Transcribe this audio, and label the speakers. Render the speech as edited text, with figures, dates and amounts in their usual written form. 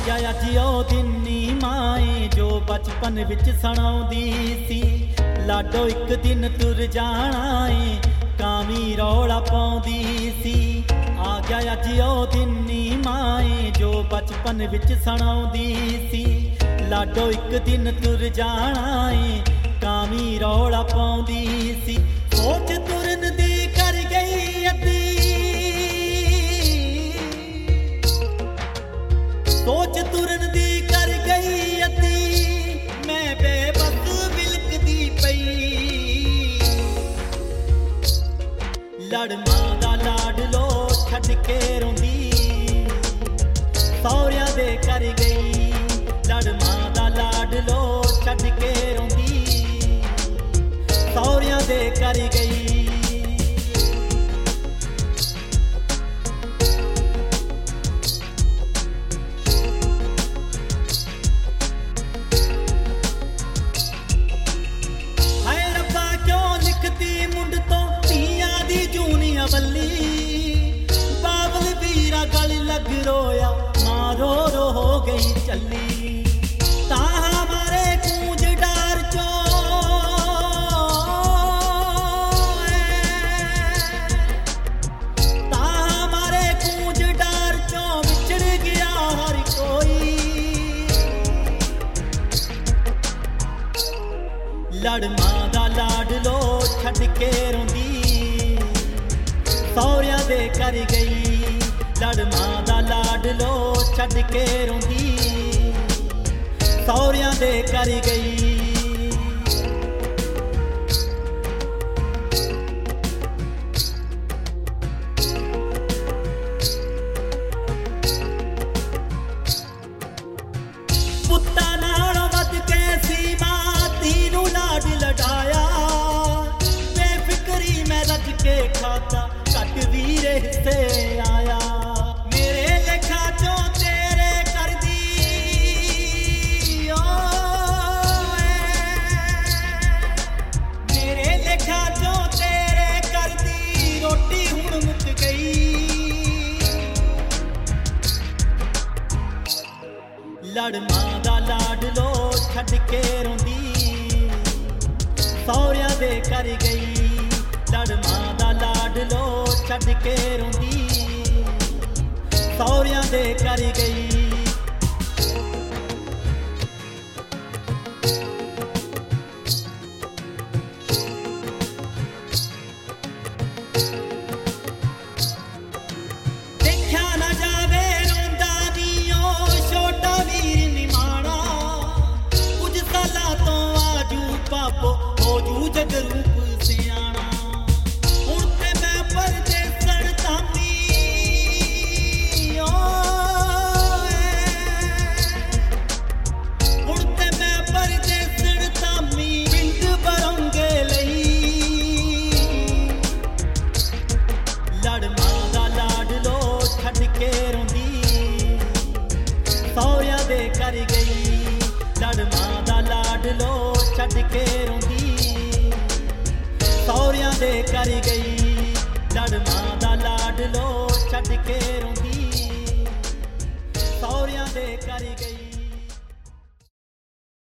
Speaker 1: ਗਿਆ ਅੱਜ ਉਹ ਦਿਨ ਨੀ ਮਾਏ ਜੋ ਬਚਪਨ ਵਿੱਚ ਸੁਣਾਉਂਦੀ ਸੀ। ਲਾਡੋ ਇੱਕ ਦਿਨ ਤੁਰ ਜਾਣਾ ਏ ਕਾਵੀਂ ਰੌਲਾ ਪਾਉਂਦੀ ਸੀ। ਆ ਗਿਆ ਅੱਜ ਉਹ ਦਿਨ ਨੀ ਮਾਏ ਜੋ ਬਚਪਨ ਵਿੱਚ ਸੁਣਾਉਂਦੀ ਸੀ। ਲਾਡੋ ਇੱਕ ਦਿਨ ਤੁਰ ਜਾਣਾ ਏ ਕਾਵੀਂ ਰੌਲਾ ਪਾਉਂਦੀ ਸੀ। ਸੋਚ ਤੁਰਨ ਦੀ ਕਰ ਗਈ ਅੱਧੀ, ਸੋਚ ਤੁਰਨ ਦੀ ਕਰ ਗਈ ਅੱਧੀ, ਮੈਂ ਬੇਬਸ ਵਿਲਕਦੀ ਪਈ। ਲੜ ਮਾਂ ਦਾ ਲਾਡਲੋ ਛੱਡ ਕੇ ਰੋਂਦੀ ਸਹੁਰਿਆਂ ਦੇ ਕਰ ਗਈ। ਲੜ ਮਾਂ ਦਾ ਲਾਡਲੋ ਛੱਡ ਕੇ ਰੋਂਦੀ ਸਹੁਰਿਆਂ ਦੇ ਕਰ ਗਈ। ਮੁੰਡ ਤੋਂ ਧੀਆਂ ਦੀ ਜੂਨੀਆਂ ਬੱਲੀ, ਬਾਬਲ ਵੀਰਾ ਗਲ ਲੱਗ ਰੋਇਆ ਮਾਂ ਰੋ ਰੋ ਹੋ ਗਈ ਚੱਲੀ। ਤਾਂ ਹਮਾਰੇ ਕੂੰਜ ਡਾਰ ਚੋਂ, ਤਾਂ ਹਮਾਰੇ ਕੂੰਜ ਡਾਰ ਚੋਂ ਵਿਛੜ ਗਿਆ ਹਰ ਕੋਈ। ਲੜ ਮਾਂ ਦਾ ਲਾਡਲੋ ਛੱਡ ਕੇ ਰੋਂਦੀ ਸਹੁਰਿਆਂ ਦੇ ਕਰ ਗਈ। ਲੜ ਮਾਂ ਦਾ ਲਾਡਲੋ ਛੱਡ ਕੇ ਰੋਂਦੀ ਸਹੁਰਿਆਂ ਦੇ ਕਰ ਗਈ। ਪੁੱਤਾਂ ਨਾਲੋਂ ਵੱਧ ਕੇ ਸੀ ਮਾਂ ਧੀ ਨੂੰ ਲਾਡ ਲਡਾਇਆ। ਬੇਫਿਕਰੀ ਮੈਂ ਰੱਜ ਕੇ ਖਾਤਾ ਘੱਟ ਵੀਰੇ ਹਿੱਸੇ ਆਇਆ। ਮੇਰੇ ਲੇਖਾ ਚੋਂ ਤੇਰੇ ਕਰਦੀ ਓਏ, ਮੇਰੇ ਲੇਖਾ ਚੋਂ ਤੇਰੇ ਕਰਦੀ ਰੋਟੀ ਹੁਣ ਮੁੱਕ ਗਈ। ਲੜ ਮਾਂ ਦਾ ਲਾਡਲੋ ਛੱਡ ਕੇ ਰੋਂਦੀ ਸਹੁਰਿਆਂ ਦੇ ਕਰ ਗਈ। ਲੜ ਮਾਂ ਦਾ ਲਾਡਲੋ ਛੱਡ ਕੇ ਰੋਂਦੀ ਸਹੁਰਿਆਂ ਦੇ ਕਰ ਗਈ। ਦੇਖਿਆ ਨਾ ਜਾਵੇ ਰੋਂਦਾ ਨੀ ਓ ਛੋਟਾ ਵੀਰ ਨਿਮਾਣਾ, ਕੁਝ ਸਾਲਾਂ ਤੋਂ ਆਜੂ ਪਾਪੋ ਹੋ ਜੂ ਜਗਰੂਪ ਸਿਆਣਾ। ਹੁਣ ਤੇ ਮੈਂ ਪਰਦੇਸਣ ਧਾਮੀ ਓਏ, ਹੁਣ ਤੇ ਮੈਂ ਪਰਦੇਸਣ ਧਾਮੀ ਪਿੰਡ ਬਰੰਗੇ ਲਈ। ਲੜ ਮਾਂ ਦਾ ਲਾਡਲੋ ਛੱਡ ਕੇ ਰੋਂਦੀ ਸਹੁਰਿਆਂ ਦੇ ਕਰ ਗਈ। ਲੜ ਮਾਂ ਦਾ ਲਾਡਲੋ ਛੱਡ ਕੇ ਰੋਂਦੀ ਸਹੁਰਿਆਂ ਦੇ ਕਰ ਗਈ। ਲੜ ਮਾਂ ਦਾ ਲਾਡਲੋ ਛੱਡ ਕੇ ਰੋਂਦੀ ਸਹੁਰਿਆਂ ਦੇ ਕਰ ਗਈ।